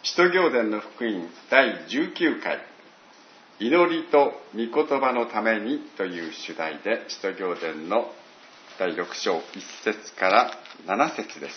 使徒行伝の福音第19回祈りと御言葉のためにという主題で、使徒行伝の第6章1節から7節です。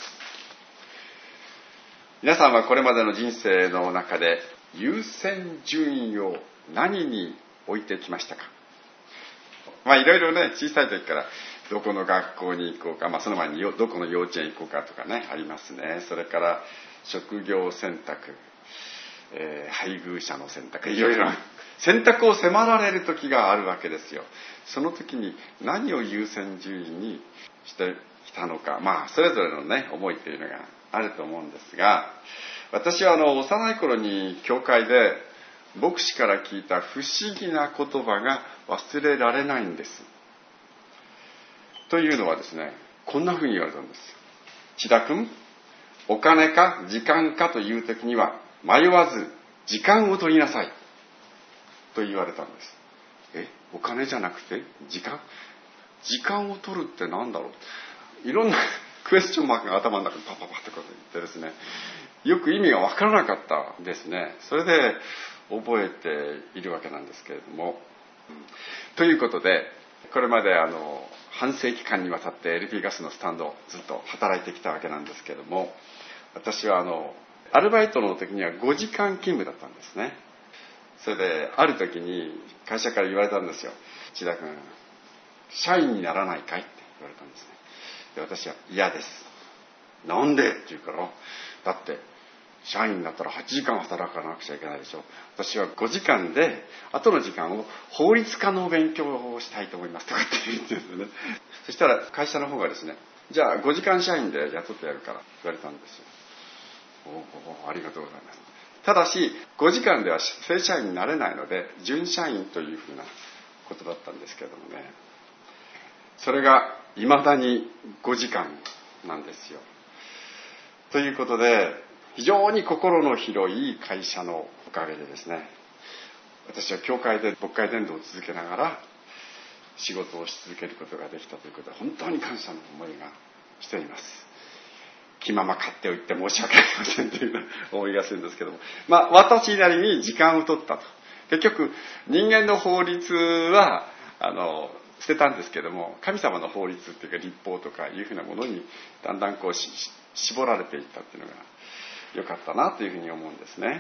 皆さんはこれまでの人生の中で優先順位を何に置いてきましたか？いろいろね、小さい時からどこの学校に行こうか、その前にどこの幼稚園行こうかとかね、ありますね。それから職業選択、配偶者の選択、いろいろ選択を迫られる時があるわけですよ。その時に何を優先順位にしてきたのか、それぞれのね、思いというのがあると思うんですが、私は幼い頃に教会で牧師から聞いた不思議な言葉が忘れられないんです。というのはですね、こんなふうに言われたんです。千田君、お金か時間かという時には迷わず時間を取りなさいと言われたんです。お金じゃなくて時間を取るって何だろう、いろんなクエスチョンマークが頭の中にパパパってこと言ってですね、よく意味が分からなかったですね。それで覚えているわけなんですけれども、ということで、これまで半世紀間にわたって LP ガスのスタンドをずっと働いてきたわけなんですけれども、私はアルバイトの時には5時間勤務だったんですね。それである時に会社から言われたんですよ。千田君、社員にならないかいって言われたんですね。で、私は嫌です。なんでって言うから、だって社員になったら8時間働かなくちゃいけないでしょ。私は5時間で後の時間を法律家の勉強をしたいと思いますとかって言ってるんですよね。そしたら会社の方がですね、じゃあ5時間社員で雇ってやるから言われたんですよ。ありがとうございます。ただし5時間では正社員になれないので準社員というふうなことだったんですけれどもね、それが未だに5時間なんですよ。ということで、非常に心の広い会社のおかげでですね、私は教会で牧会伝道を続けながら仕事をし続けることができたということは本当に感謝の思いがしています。気まま勝手を言って申し訳ありませんという思いがするんですけども、私なりに時間を取ったと。結局人間の法律は捨てたんですけども、神様の法律っていうか律法とかいうふうなものにだんだん絞られていったっていうのが良かったなというふうに思うんですね。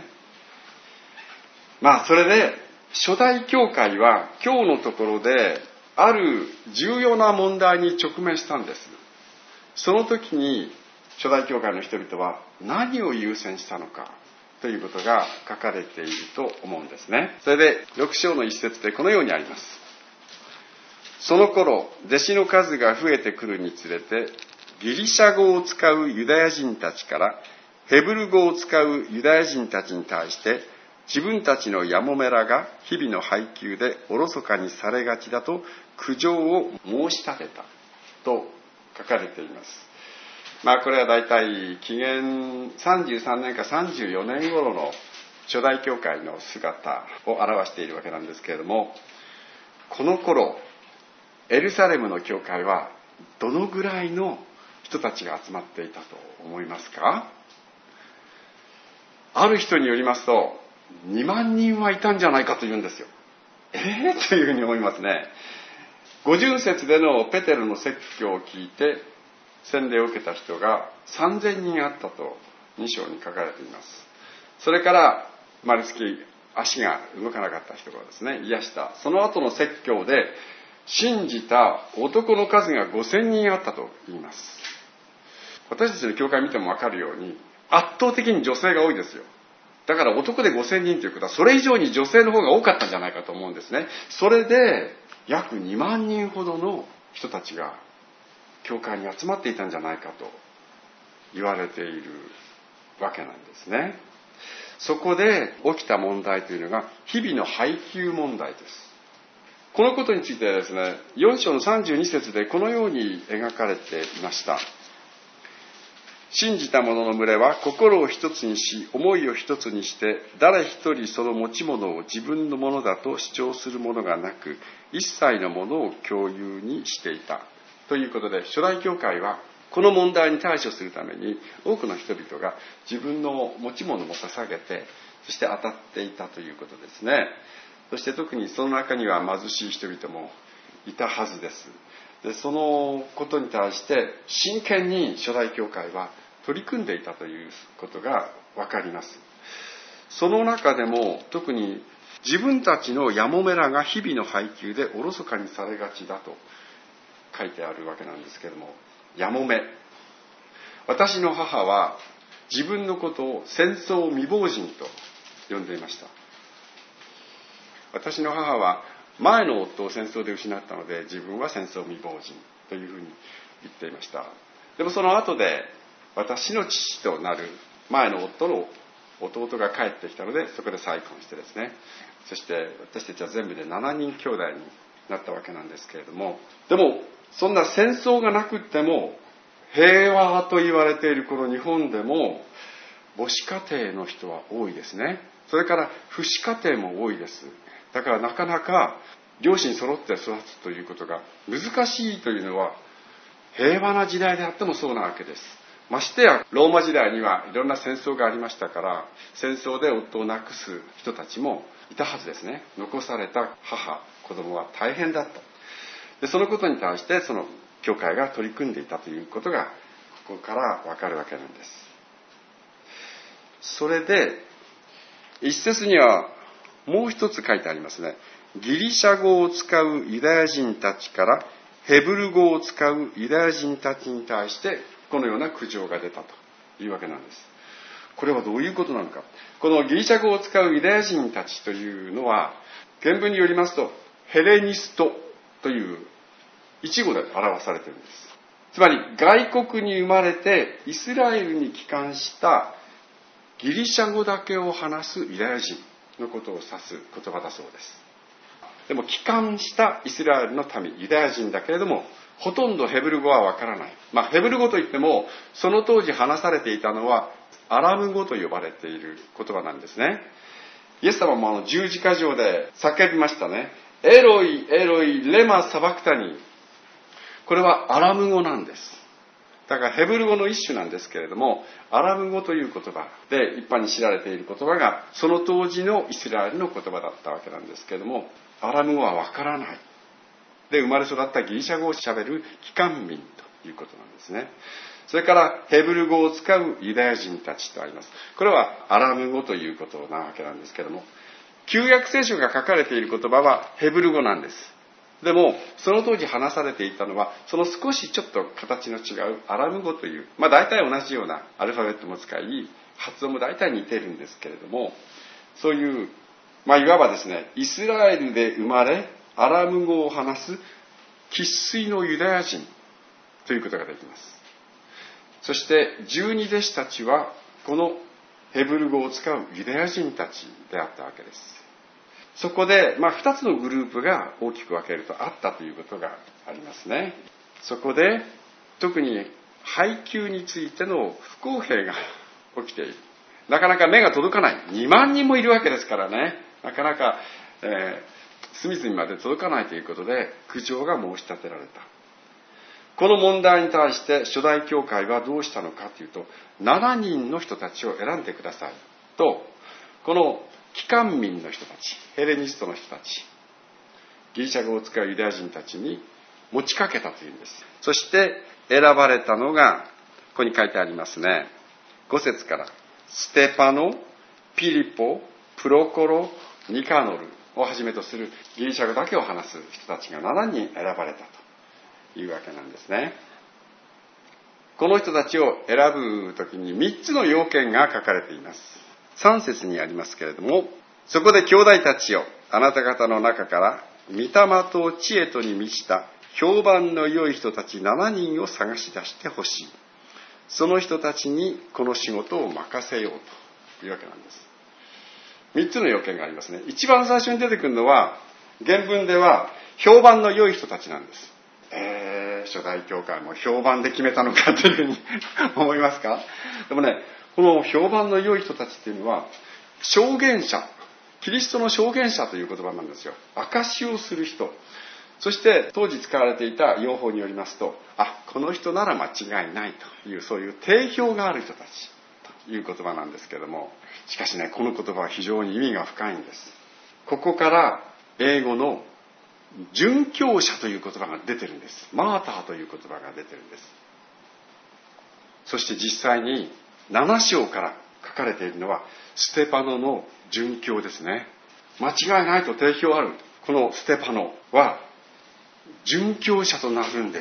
それで初代教会は今日のところである重要な問題に直面したんです。その時に初代教会の人々は何を優先したのかということが書かれていると思うんですね。それで6章の一節でこのようにあります。その頃弟子の数が増えてくるにつれて、ギリシャ語を使うユダヤ人たちからヘブル語を使うユダヤ人たちに対して、自分たちのやもめらが日々の配給でおろそかにされがちだと苦情を申し立てたと書かれています。これはだいたい紀元33年か34年頃の初代教会の姿を表しているわけなんですけれども、この頃エルサレムの教会はどのぐらいの人たちが集まっていたと思いますか？ある人によりますと2万人はいたんじゃないかというんですよ。というふうに思いますね。50節でのペテロの説教を聞いて洗礼を受けた人が3000人あったと2章に書かれています。それから丸月足が動かなかった人がですね、癒した。その後の説教で信じた男の数が5000人あったと言います。私たちの教会見ても分かるように圧倒的に女性が多いですよ。だから男で5000人ということはそれ以上に女性の方が多かったんじゃないかと思うんですね。それで約2万人ほどの人たちが教会に集まっていたんじゃないかと言われているわけなんですね。そこで起きた問題というのが日々の配給問題です。このことについてはですね、4章の32節でこのように描かれていました。信じた者の群れは心を一つにし、思いを一つにして、誰一人その持ち物を自分のものだと主張するものがなく、一切のものを共有にしていた。ということで、初代教会はこの問題に対処するために多くの人々が自分の持ち物も捧げて、そして当たっていたということですね。そして特にその中には貧しい人々もいたはずです。で、そのことに対して真剣に初代教会は取り組んでいたということが分かります。その中でも特に自分たちのやもめらが日々の配給でおろそかにされがちだと書いてあるわけなんですけれども、やもめ。私の母は自分のことを戦争未亡人と呼んでいました。私の母は前の夫を戦争で失ったので、自分は戦争未亡人というふうに言っていました。でもその後で私の父となる前の夫の弟が帰ってきたので、そこで再婚してですね、そして私たちは全部で7人兄弟になったわけなんですけれども、でもそんな戦争がなくっても平和と言われているこの日本でも母子家庭の人は多いですね。それから父子家庭も多いです。だからなかなか両親揃って育つということが難しいというのは平和な時代であってもそうなわけです。ましてやローマ時代にはいろんな戦争がありましたから、戦争で夫を亡くす人たちもいたはずですね。残された母、子供は大変だった。で、そのことに対してその教会が取り組んでいたということがここからわかるわけなんです。それで一節にはもう一つ書いてありますね。ギリシャ語を使うユダヤ人たちからヘブル語を使うユダヤ人たちに対してこのような苦情が出たというわけなんです。これはどういうことなのか。このギリシャ語を使うユダヤ人たちというのは、原文によりますとヘレニストという一語で表されているんです。つまり外国に生まれてイスラエルに帰還したギリシャ語だけを話すユダヤ人のことを指す言葉だそうです。でも帰還したイスラエルの民、ユダヤ人だけれども、ほとんどヘブル語はわからない。ヘブル語といっても、その当時話されていたのはアラム語と呼ばれている言葉なんですね。イエス様も十字架上で叫びましたね。エロイ、エロイ、レマサバクタニ。これはアラム語なんです。だからヘブル語の一種なんですけれども、アラム語という言葉で一般に知られている言葉がその当時のイスラエルの言葉だったわけなんですけれども、アラム語はわからない。で、生まれ育ったギリシャ語をしゃべる帰還民ということなんですね。それからヘブル語を使うユダヤ人たちとあります。これはアラム語ということなわけなんですけれども、旧約聖書が書かれている言葉はヘブル語なんです。でもその当時話されていたのはその少しちょっと形の違うアラム語という、大体同じようなアルファベットも使い、発音も大体似てるんですけれども、そういう、いわばですね、イスラエルで生まれアラム語を話す生粋のユダヤ人ということができます。そして十二弟子たちはこのヘブル語を使うユダヤ人たちであったわけです。そこで、2つのグループが大きく分けるとあったということがありますね。そこで特に配給についての不公平が起きている。なかなか目が届かない。2万人もいるわけですからね。なかなか、隅々まで届かないということで苦情が申し立てられた。この問題に対して初代教会はどうしたのかというと、7人の人たちを選んでくださいと、この帰還民の人たち、ヘレニストの人たち、ギリシャ語を使うユダヤ人たちに持ちかけたというんです。そして選ばれたのがここに書いてありますね。5節からステパノ、ピリポ、プロコロ、ニカノルをはじめとするギリシャ語だけを話す人たちが7人選ばれたというわけなんですね。この人たちを選ぶときに3つの要件が書かれています。3節にありますけれども、そこで兄弟たちよ、あなた方の中から御霊と知恵とに満ちた評判の良い人たち7人を探し出してほしい。その人たちにこの仕事を任せようというわけなんです。3つの要件がありますね。一番最初に出てくるのは、原文では評判の良い人たちなんです。初代教会も評判で決めたのかというふうに思いますか？でもね、この評判の良い人たちっていうのは証言者、キリストの証言者という言葉なんですよ。証しをする人。 そして当時使われていた用法によりますと、この人なら間違いないという、そういう定評がある人たちという言葉なんですけれども、しかしね、この言葉は非常に意味が深いんです。ここから英語の殉教者という言葉が出てるんです。マーターという言葉が出てるんです。そして実際に7章から書かれているのはステパノの殉教ですね。間違いないと定評あるこのステパノは殉教者となるんです。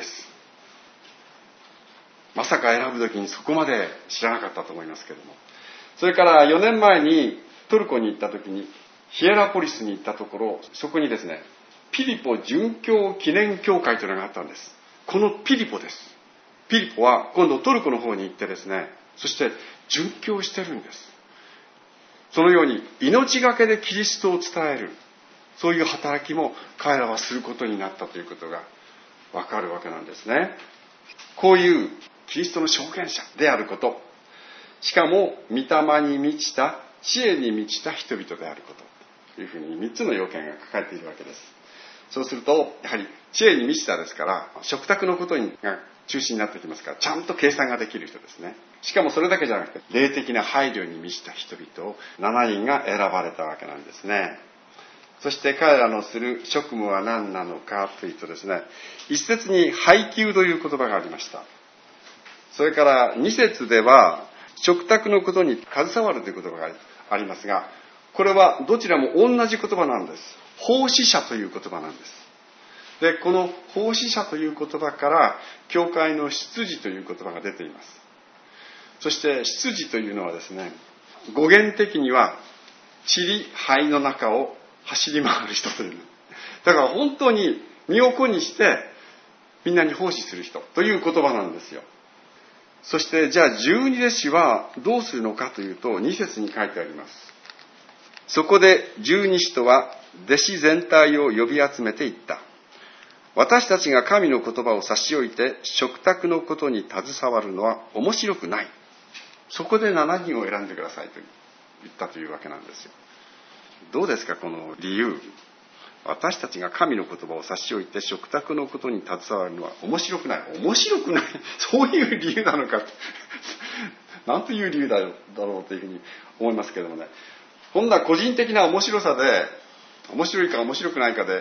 まさか選ぶ時にそこまで知らなかったと思いますけれども、それから4年前にトルコに行った時にヒエラポリスに行ったところ、そこにですね、ピリポ殉教記念教会というのがあったんです。このピリポです。ピリポは今度トルコの方に行ってですね、そして殉教してるんです。そのように命がけでキリストを伝える、そういう働きも彼らはすることになったということがわかるわけなんですね。こういうキリストの証言者であること、しかも御霊に満ちた、知恵に満ちた人々であることというふうに3つの要件が書かれているわけです。そうするとやはり知恵に満ちたですから、食卓のことが中心になってきますから、ちゃんと計算ができる人ですね。しかもそれだけじゃなくて霊的な配慮に満ちた人々を7人が選ばれたわけなんですね。そして彼らのする職務は何なのかというとですね、一節に配給という言葉がありました。それから二節では食卓のことに携わるという言葉がありますが、これはどちらも同じ言葉なんです。奉仕者という言葉なんです。で、この奉仕者という言葉から教会の出自という言葉が出ています。そして出自というのはですね、語源的には塵灰の中を走り回る人という。だから本当に身を粉にしてみんなに奉仕する人という言葉なんですよ。そしてじゃあ十二弟子はどうするのかというと、2節に書いてあります。そこで十二使徒は弟子全体を呼び集めていった。私たちが神の言葉を差し置いて食卓のことに携わるのは面白くない。そこで7人を選んでくださいと言ったというわけなんですよ。どうですか、この理由。私たちが神の言葉を差し置いて食卓のことに携わるのは面白くない。面白くない、そういう理由なのかなんという理由だろうというふうに思いますけれどもね。こんな個人的な面白さで、面白いか面白くないかで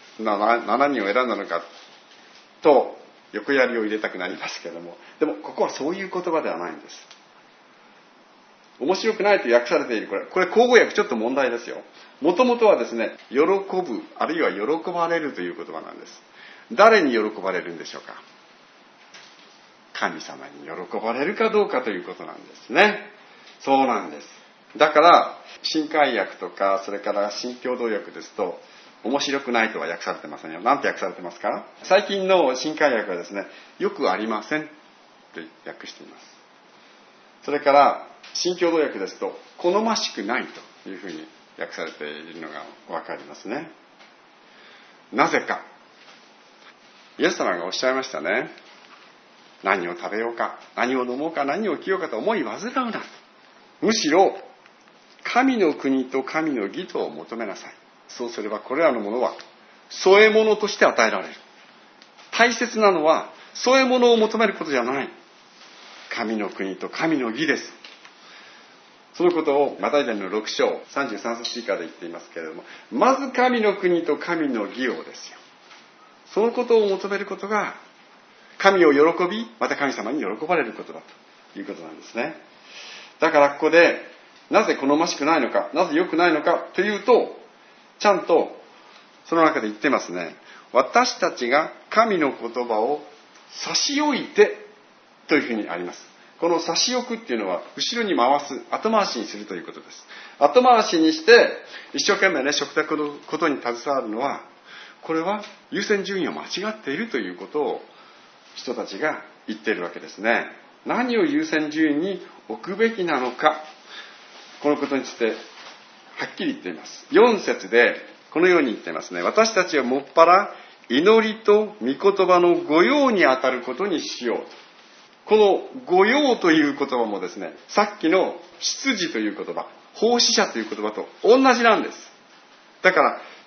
7人を選んだのかと横やりを入れたくなりますけれども、でもここはそういう言葉ではないんです。面白くないと訳されている、これ口語訳ちょっと問題ですよ。もともとはですね、喜ぶあるいは喜ばれるという言葉なんです。誰に喜ばれるんでしょうか。神様に喜ばれるかどうかということなんですね。そうなんです。だから新海訳とか、それから新共同訳ですと面白くないとは訳されてませんよ。なんて訳されてますか。最近の新海訳はですね、よくありませんと訳しています。それから新共同訳ですと好ましくないというふうに訳されているのが分かりますね。なぜか、イエス様がおっしゃいましたね。何を食べようか、何を飲もうか、何を着ようかと思い煩うな。むしろ神の国と神の義とを求めなさい。そうすればこれらのものは添え物として与えられる。大切なのは添え物を求めることじゃない。神の国と神の義です。そのことをマタイ伝の6章33節以下で言っていますけれども、まず神の国と神の義をですよ。そのことを求めることが神を喜び、また神様に喜ばれることだということなんですね。だからここでなぜ好ましくないのか、なぜ良くないのかというと、ちゃんとその中で言ってますね。私たちが神の言葉を差し置いてというふうにあります。この差し置くっていうのは後ろに回す、後回しにするということです。後回しにして一生懸命ね、食卓のことに携わるのは、これは優先順位を間違っているということを人たちが言っているわけですね。何を優先順位に置くべきなのか、このことについてはっきり言っています。4節でこのように言っていますね。私たちはもっぱら祈りと御言葉の御用にあたることにしようと。この御用という言葉もですね、さっきの出自という言葉、奉仕者という言葉と同じなんです。だから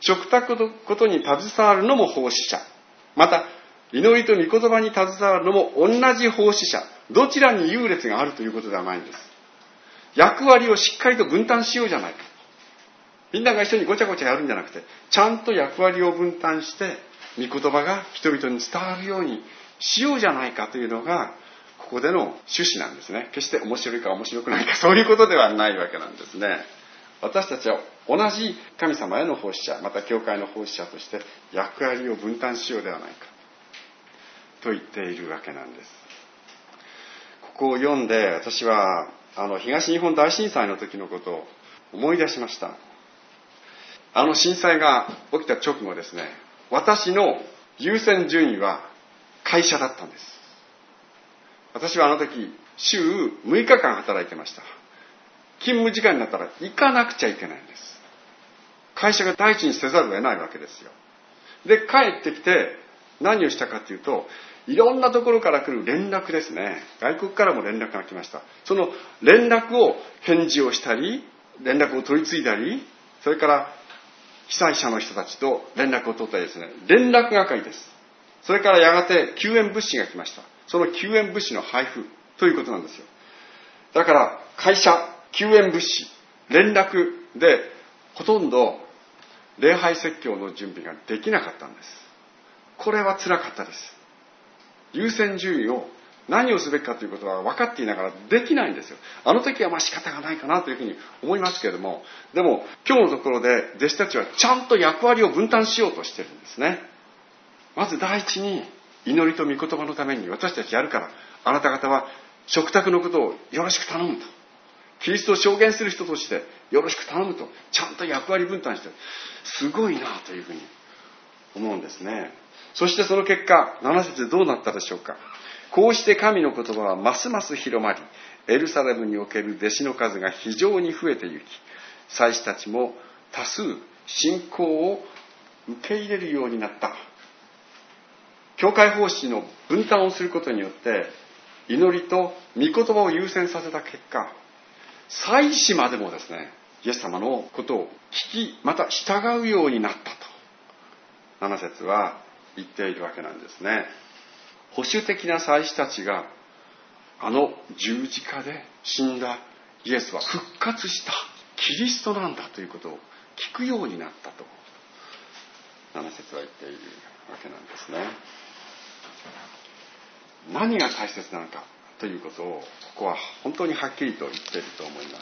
食卓のことに携わるのも奉仕者。また、祈りと御言葉に携わるのも同じ奉仕者。どちらに優劣があるということではないんです。役割をしっかりと分担しようじゃないか。みんなが一緒にごちゃごちゃやるんじゃなくて、ちゃんと役割を分担して、御言葉が人々に伝わるようにしようじゃないかというのが、ここでの趣旨なんですね。決して面白いか面白くないか、そういうことではないわけなんですね。私たちは同じ神様への奉仕者、また教会の奉仕者として役割を分担しようではないかと言っているわけなんです。ここを読んで、私は東日本大震災の時のことを思い出しました。震災が起きた直後ですね、私の優先順位は会社だったんです。私は時週6日間働いてました。勤務時間になったら行かなくちゃいけないんです。会社が第一にせざるを得ないわけですよ。で、帰ってきて何をしたかというと、いろんなところから来る連絡ですね。外国からも連絡が来ました。その連絡を返事をしたり、連絡を取り継いだり、それから被災者の人たちと連絡を取ったりですね、連絡係です。それからやがて救援物資が来ました。その救援物資の配布ということなんですよ。だから会社、救援物資、連絡でほとんど礼拝説教の準備ができなかったんです。これは辛かったです。優先順位を何をすべきかということは分かっていながらできないんですよ。時は仕方がないかなというふうに思いますけれども、でも今日のところで弟子たちはちゃんと役割を分担しようとしてるんですね。まず第一に祈りと御言葉のために私たちやるから、あなた方は食卓のことをよろしく頼むと。キリストを証言する人としてよろしく頼むと、ちゃんと役割分担してる。すごいなというふうに思うんですね。そしてその結果、7節でどうなったでしょうか。こうして神の言葉はますます広まり、エルサレムにおける弟子の数が非常に増えてゆき、祭司たちも多数信仰を受け入れるようになった。教会奉仕の分担をすることによって、祈りと御言葉を優先させた結果、祭司までもですね、イエス様のことを聞き、また従うようになったと、7節は言っているわけなんですね。保守的な祭司たちが十字架で死んだイエスは復活したキリストなんだということを聞くようになったと7節は言っているわけなんですね。何が大切なのかということをここは本当にはっきりと言っていると思います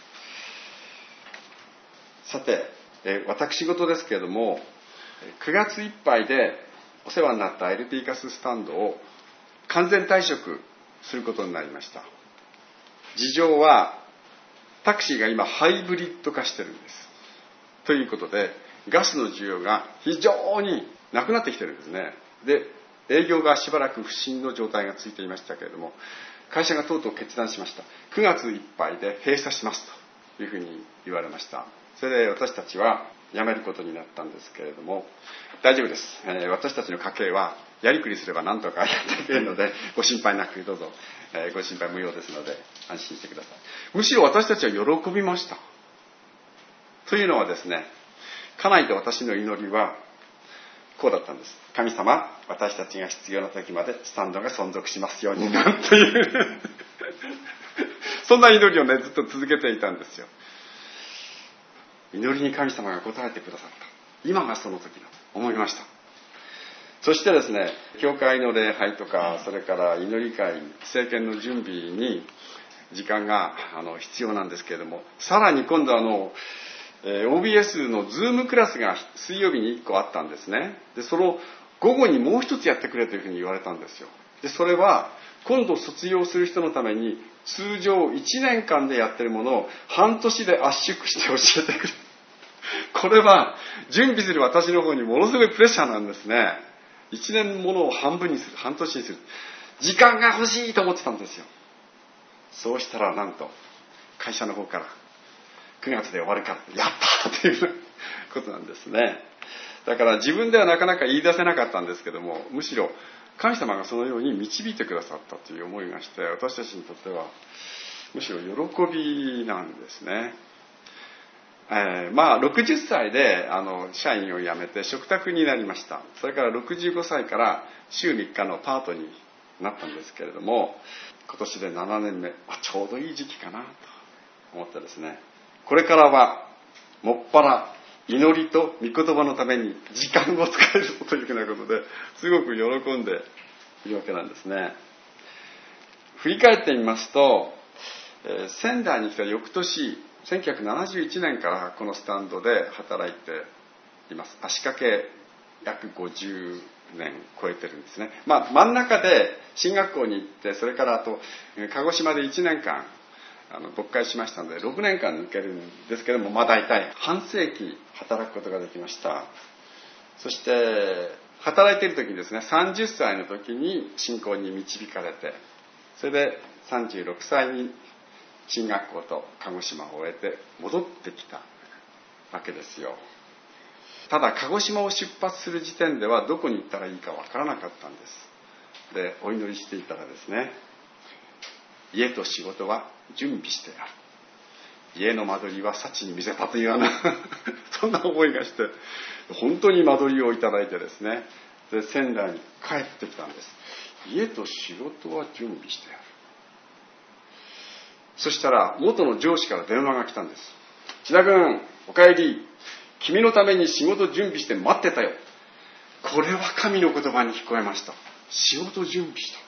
。さて、私事ですけれども、9月いっぱいでお世話になった LP ガススタンドを完全退職することになりました。事情はタクシーが今ハイブリッド化してるんです。ということでガスの需要が非常になくなってきてるんですね。で、営業がしばらく不振の状態が続いていましたけれども、会社がとうとう決断しました。9月いっぱいで閉鎖しますというふうに言われました。それで私たちは辞めることになったんですけれども、大丈夫です。私たちの家計はやりくりすれば何とかやっていけるので、ご心配なくどうぞ、ご心配無用ですので安心してください。むしろ私たちは喜びました。というのはですね、家内と私の祈りはこうだったんです。神様、私たちが必要な時までスタンドが存続しますようになというそんな祈りをね、ずっと続けていたんですよ。祈りに神様が応えてくださった。今がその時だと思いました。そしてですね、教会の礼拝とか、それから祈り会、聖献の準備に時間が必要なんですけれども、さらに今度OBS のズームクラスが水曜日に1個あったんですね。で、その午後にもう一つやってくれというふうに言われたんですよ。で、それは今度卒業する人のために通常1年間でやってるものを半年で圧縮して教えてくれる。これは準備する私の方にものすごいプレッシャーなんですね。1年ものを半分にする、半年にする。時間が欲しいと思ってたんですよ。そうしたらなんと会社の方から9月で終わるからやったということなんですね。だから自分ではなかなか言い出せなかったんですけども、むしろ神様がそのように導いてくださったという思いがして、私たちにとってはむしろ喜びなんですね。 60歳で社員を辞めて嘱託になりました。それから65歳から週3日のパートになったんですけれども、今年で7年目、ちょうどいい時期かなと思ってですね、これからはもっぱら祈りと御言葉のために時間を使えるというふうなことですごく喜んでいるわけなんですね。振り返ってみますと、仙台に来た翌年1971年からこのスタンドで働いています。足掛け約50年超えてるんですね。真ん中で進学校に行って、それからあと鹿児島で1年間牧会しましたので6年間抜けるんですけども、大体半世紀働くことができました。そして働いている時にですね、30歳の時に信仰に導かれて、それで36歳に進学校と鹿児島を終えて戻ってきたわけですよ。ただ鹿児島を出発する時点ではどこに行ったらいいかわからなかったんです。で、お祈りしていたらですね、家と仕事は準備してある、家の間取りは幸に見せたというようなそんな思いがして、本当に間取りをいただいてですね、で仙台に帰ってきたんです。家と仕事は準備してある。そしたら元の上司から電話が来たんです。千田君、お帰り。君のために仕事準備して待ってたよ。これは神の言葉に聞こえました。仕事準備した。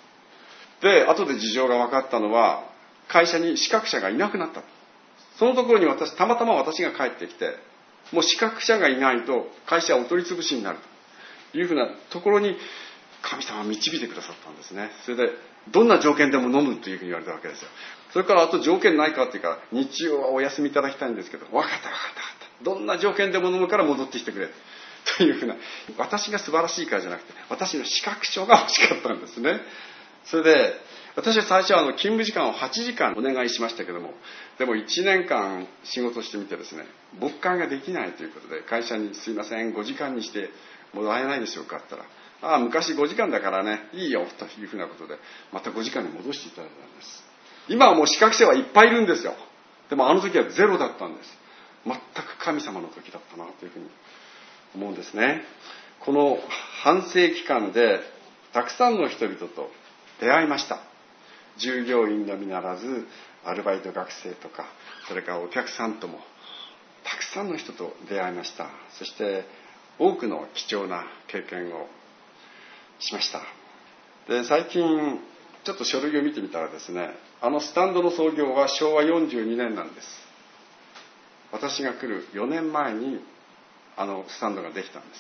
で、後で事情が分かったのは、会社に資格者がいなくなった。そのところにたまたま私が帰ってきて、もう資格者がいないと会社はお取り潰しになるというふうなところに神様は導いてくださったんですね。それでどんな条件でも飲むというふうに言われたわけですよ。それからあと条件ないかっていうか、日曜はお休みいただきたいんですけど、分かったどんな条件でも飲むから戻ってきてくれというふうな、私が素晴らしいからじゃなくて、私の資格証が欲しかったんですね。それで私は最初は勤務時間を8時間お願いしましたけども、でも1年間仕事してみてですね、牧会ができないということで、会社にすいません5時間にしてもらえないでしょうかって言ったら、昔5時間だからねいいよというふうなことで、また5時間に戻していただいたんです。今はもう資格者はいっぱいいるんですよ。でもあの時はゼロだったんです。全く神様の時だったなというふうに思うんですね。この半世紀間でたくさんの人々と出会いました。従業員のみならずアルバイト学生とか、それからお客さんともたくさんの人と出会いました。そして多くの貴重な経験をしました。で、最近ちょっと書類を見てみたらですね、スタンドの創業は昭和42年なんです。私が来る4年前にスタンドができたんです。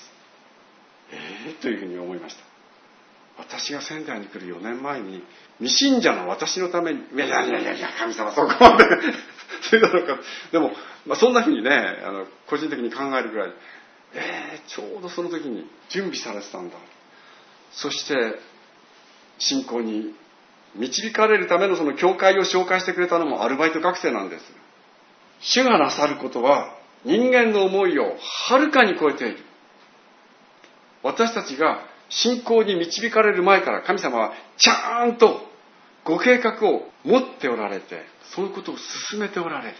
というふうに思いました。私が仙台に来る4年前に未信者の私のために、いや神様そこまでそうだろうか。でも、そんなふうにね、個人的に考えるぐらい、ちょうどその時に準備されてたんだ。そして信仰に導かれるためのその教会を紹介してくれたのもアルバイト学生なんです。主がなさることは人間の思いをはるかに超えている。私たちが信仰に導かれる前から神様はちゃんとご計画を持っておられて、そのことを進めておられる。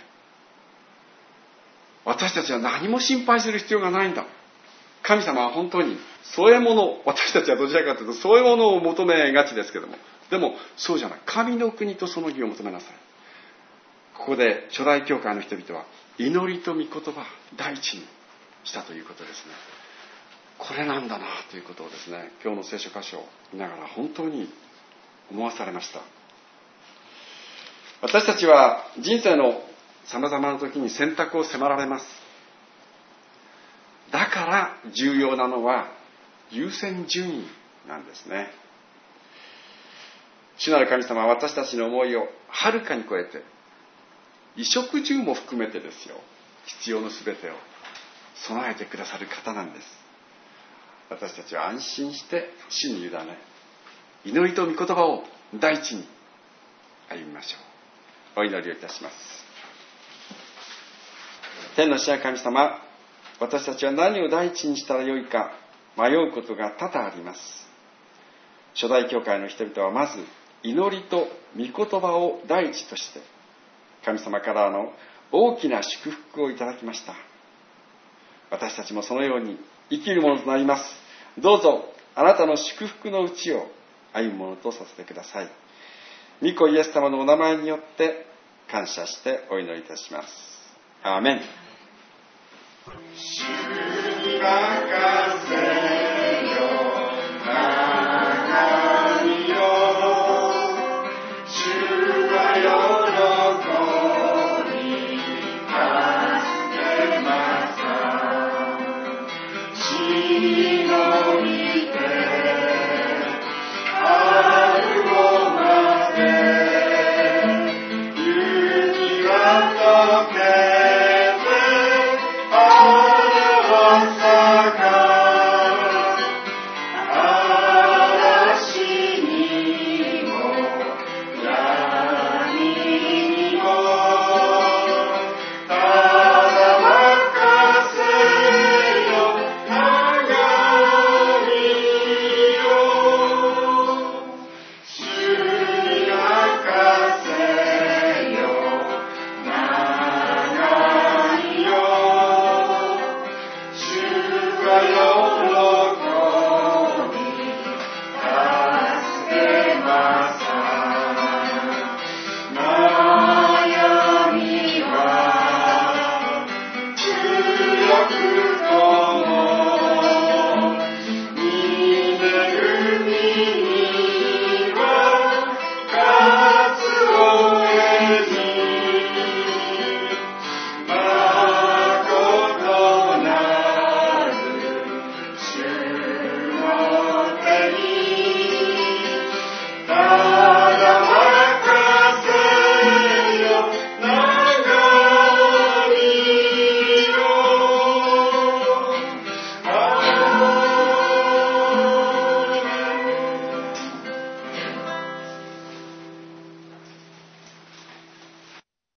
私たちは何も心配する必要がないんだ。神様は本当に添え物、私たちはどちらかというと添え物を求めがちですけども、でもそうじゃない。神の国とその義を求めなさい。ここで初代教会の人々は祈りと御言葉第一にしたということですね。これなんだなということをですね、今日の聖書箇所を見ながら本当に思わされました。私たちは人生のさまざまな時に選択を迫られます。だから重要なのは優先順位なんですね。主なる神様は私たちの思いをはるかに超えて、衣食住も含めてですよ、必要のすべてを備えてくださる方なんです。私たちは安心して主に委ね、祈りと御言葉を第一に歩みましょう。お祈りをいたします。天の主や神様、私たちは何を第一にしたらよいか迷うことが多々あります。初代教会の人々はまず祈りと御言葉を第一として、神様からの大きな祝福をいただきました。私たちもそのように生きるものとなります。どうぞあなたの祝福のうちを歩むものとさせてください。御子イエス様のお名前によって感謝してお祈りいたします。アーメン。